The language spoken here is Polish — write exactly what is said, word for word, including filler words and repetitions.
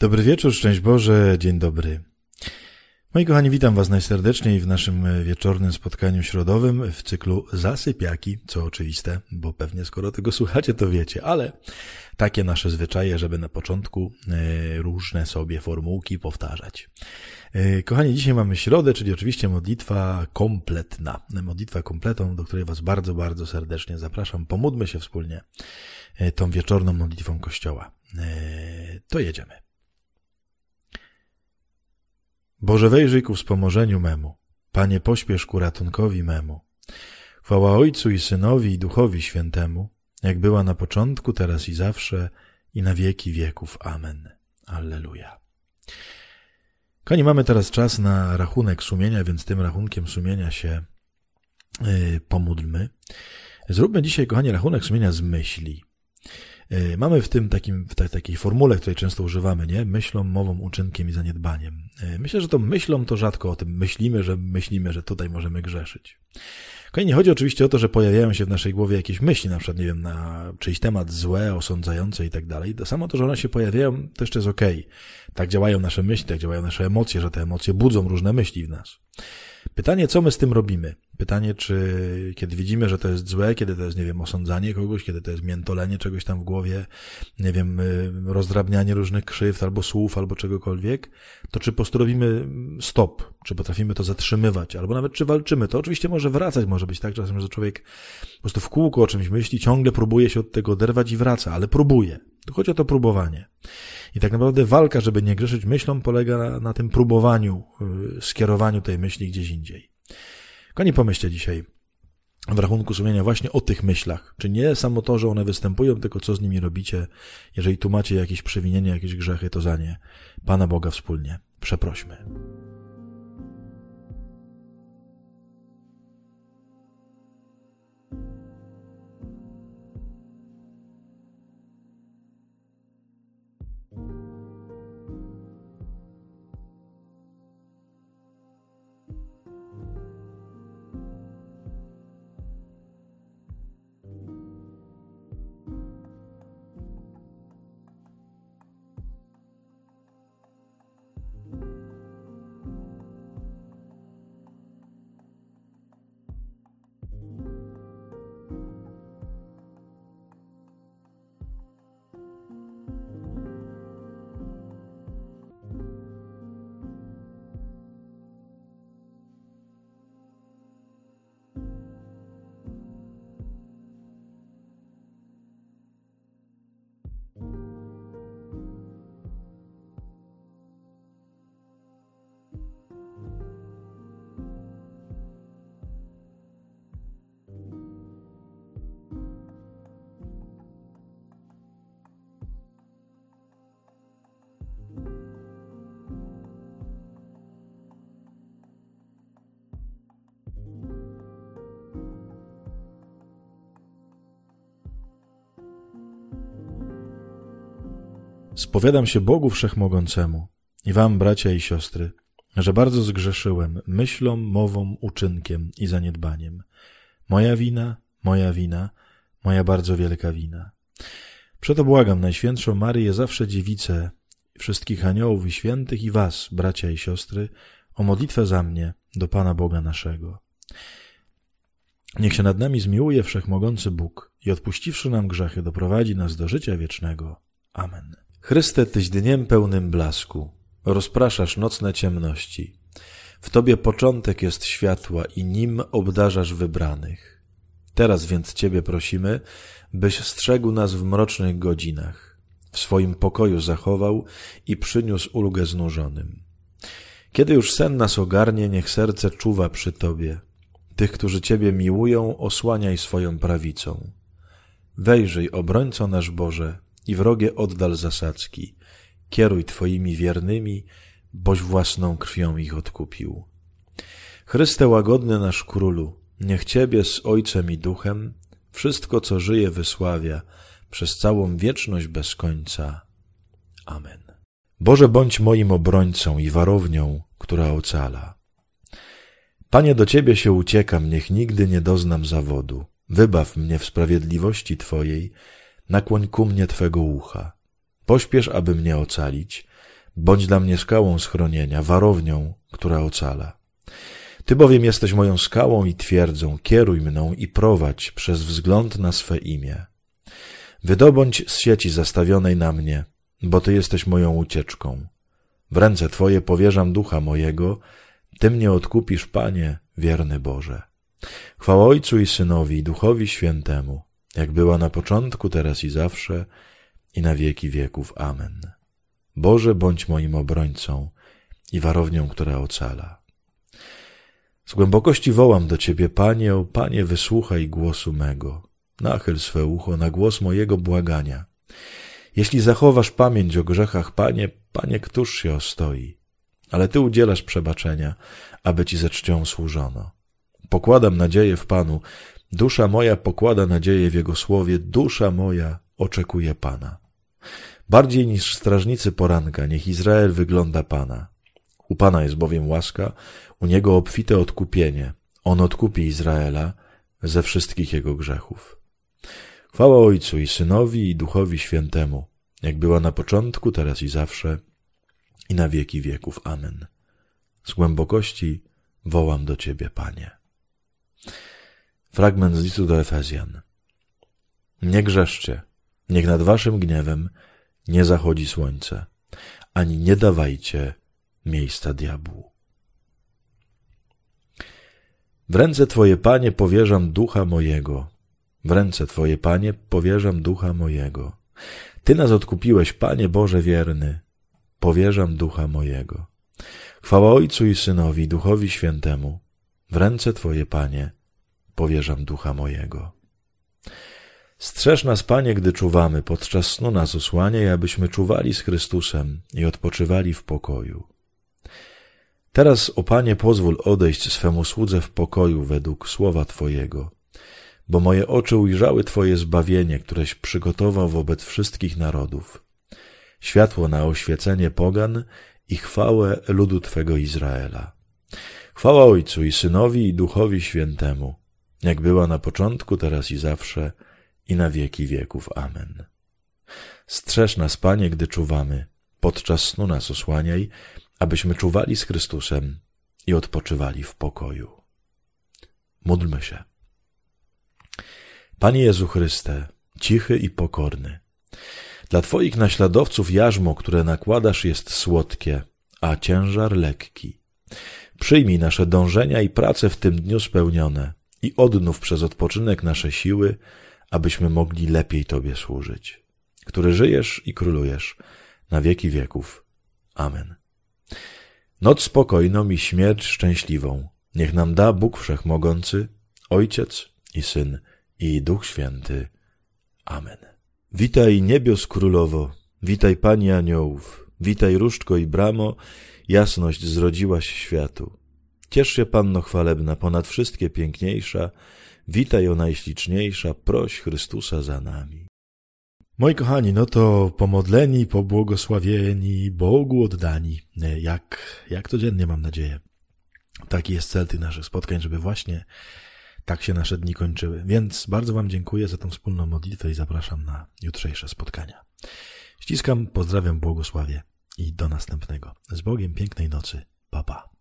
Dobry wieczór, szczęść Boże, dzień dobry. Moi kochani, witam Was najserdeczniej w naszym wieczornym spotkaniu środowym w cyklu Zasypiaki, co oczywiste, bo pewnie skoro tego słuchacie, to wiecie, ale takie nasze zwyczaje, żeby na początku różne sobie formułki powtarzać. Kochani, dzisiaj mamy środę, czyli oczywiście modlitwa kompletna. Modlitwa kompletą, do której Was bardzo, bardzo serdecznie zapraszam. Pomódlmy się wspólnie tą wieczorną modlitwą Kościoła. To jedziemy. Boże, wejrzyj ku wspomożeniu memu. Panie, pośpiesz ku ratunkowi memu. Chwała Ojcu i Synowi i Duchowi Świętemu, jak była na początku, teraz i zawsze, i na wieki wieków. Amen. Alleluja. Kochani, mamy teraz czas na rachunek sumienia, więc tym rachunkiem sumienia się yy, pomódlmy. Zróbmy dzisiaj, kochani, rachunek sumienia z myśli. Yy, mamy w tym takim, w ta, takiej formule, której często używamy, nie? Myślą, mową, uczynkiem i zaniedbaniem. Yy, myślę, że to myślą to rzadko o tym myślimy, że myślimy, że tutaj możemy grzeszyć. Kochani, nie chodzi oczywiście o to, że pojawiają się w naszej głowie jakieś myśli, na przykład, nie wiem, na czyjś temat złe, osądzające i tak dalej. To samo to, że one się pojawiają, to jeszcze jest okej. Okay. Tak działają nasze myśli, tak działają nasze emocje, że te emocje budzą różne myśli w nas. Pytanie, co my z tym robimy? Pytanie, czy kiedy widzimy, że to jest złe, kiedy to jest, nie wiem, osądzanie kogoś, kiedy to jest miętolenie czegoś tam w głowie, nie wiem, rozdrabnianie różnych krzywd albo słów, albo czegokolwiek, to czy po prostu robimy stop, czy potrafimy to zatrzymywać, albo nawet czy walczymy. To oczywiście może wracać, może być tak czasem, że człowiek po prostu w kółko o czymś myśli, ciągle próbuje się od tego oderwać i wraca, ale próbuje. Tu chodzi o to próbowanie. I tak naprawdę walka, żeby nie grzeszyć myślą, polega na, na tym próbowaniu, yy, skierowaniu tej myśli gdzieś indziej. Kochani, pomyślcie dzisiaj w rachunku sumienia właśnie o tych myślach. Czy nie samo to, że one występują, tylko co z nimi robicie. Jeżeli tu macie jakieś przewinienie, jakieś grzechy, to za nie Pana Boga wspólnie przeprośmy. Spowiadam się Bogu Wszechmogącemu i wam, bracia i siostry, że bardzo zgrzeszyłem myślą, mową, uczynkiem i zaniedbaniem. Moja wina, moja wina, moja bardzo wielka wina. Przeto błagam Najświętszą Maryję, zawsze Dziewicę, wszystkich aniołów i świętych i was, bracia i siostry, o modlitwę za mnie do Pana Boga naszego. Niech się nad nami zmiłuje Wszechmogący Bóg i odpuściwszy nam grzechy, doprowadzi nas do życia wiecznego. Amen. Chryste, Tyś dniem pełnym blasku, rozpraszasz nocne ciemności. W Tobie początek jest światła i nim obdarzasz wybranych. Teraz więc Ciebie prosimy, byś strzegł nas w mrocznych godzinach, w swoim pokoju zachował i przyniósł ulgę znużonym. Kiedy już sen nas ogarnie, niech serce czuwa przy Tobie. Tych, którzy Ciebie miłują, osłaniaj swoją prawicą. Wejrzyj, obrońco nasz Boże, i wrogie oddal zasadzki. Kieruj Twoimi wiernymi, boś własną krwią ich odkupił. Chryste łagodny nasz Królu, niech Ciebie z Ojcem i Duchem wszystko, co żyje, wysławia przez całą wieczność bez końca. Amen. Boże, bądź moim obrońcą i warownią, która ocala. Panie, do Ciebie się uciekam, niech nigdy nie doznam zawodu. Wybaw mnie w sprawiedliwości Twojej, nakłoń ku mnie Twego ucha. Pośpiesz, aby mnie ocalić, Bądź dla mnie skałą schronienia, warownią, która ocala. Ty bowiem jesteś moją skałą i twierdzą, kieruj mną i prowadź przez wzgląd na swe imię. Wydobądź z sieci zastawionej na mnie, bo Ty jesteś moją ucieczką. W ręce Twoje powierzam ducha mojego, Ty mnie odkupisz, Panie, wierny Boże. Chwała Ojcu i Synowi, i Duchowi Świętemu, jak była na początku, teraz i zawsze, i na wieki wieków. Amen. Boże, bądź moim obrońcą i warownią, która ocala. Z głębokości wołam do Ciebie, Panie, o Panie, wysłuchaj głosu mego. Nachyl swe ucho na głos mojego błagania. Jeśli zachowasz pamięć o grzechach, Panie, Panie, któż się ostoi? Ale Ty udzielasz przebaczenia, aby Ci ze czcią służono. Pokładam nadzieję w Panu, dusza moja pokłada nadzieję w Jego słowie, dusza moja oczekuje Pana. Bardziej niż strażnicy poranka, niech Izrael wygląda Pana. U Pana jest bowiem łaska, u Niego obfite odkupienie. On odkupi Izraela ze wszystkich jego grzechów. Chwała Ojcu i Synowi i Duchowi Świętemu, jak była na początku, teraz i zawsze, i na wieki wieków. Amen. Z głębokości wołam do Ciebie, Panie. Fragment z listu do Efezjan. Nie grzeszcie, niech nad waszym gniewem nie zachodzi słońce, ani nie dawajcie miejsca diabłu. W ręce Twoje, Panie, powierzam ducha mojego. W ręce Twoje, Panie, powierzam ducha mojego. Ty nas odkupiłeś, Panie Boże wierny. Powierzam ducha mojego. Chwała Ojcu i Synowi, i Duchowi Świętemu. W ręce Twoje, Panie, powierzam ducha mojego. Strzeż nas, Panie, gdy czuwamy, podczas snu nas osłaniaj, abyśmy czuwali z Chrystusem i odpoczywali w pokoju. Teraz, o Panie, pozwól odejść swemu słudze w pokoju według słowa Twojego, bo moje oczy ujrzały Twoje zbawienie, któreś przygotował wobec wszystkich narodów, światło na oświecenie pogan i chwałę ludu Twego Izraela. Chwała Ojcu i Synowi i Duchowi Świętemu, jak była na początku, teraz i zawsze, i na wieki wieków. Amen. Strzeż nas, Panie, gdy czuwamy, podczas snu nas osłaniaj, abyśmy czuwali z Chrystusem i odpoczywali w pokoju. Módlmy się. Panie Jezu Chryste, cichy i pokorny, dla Twoich naśladowców jarzmo, które nakładasz, jest słodkie, a ciężar lekki. Przyjmij nasze dążenia i prace w tym dniu spełnione i odnów przez odpoczynek nasze siły, abyśmy mogli lepiej Tobie służyć, który żyjesz i królujesz na wieki wieków. Amen. Noc spokojną i śmierć szczęśliwą niech nam da Bóg Wszechmogący, Ojciec i Syn i Duch Święty. Amen. Witaj niebios królowo, witaj Pani aniołów, witaj różdżko i bramo, jasność zrodziłaś światu. Ciesz się, Panno chwalebna, ponad wszystkie piękniejsza, witaj o najśliczniejsza, proś Chrystusa za nami. Moi kochani, no to pomodleni, pobłogosławieni, Bogu oddani, jak, jak codziennie mam nadzieję. Taki jest cel tych naszych spotkań, żeby właśnie tak się nasze dni kończyły. Więc bardzo Wam dziękuję za tą wspólną modlitwę i zapraszam na jutrzejsze spotkania. Ściskam, pozdrawiam, błogosławię i do następnego. Z Bogiem, pięknej nocy. Pa, pa.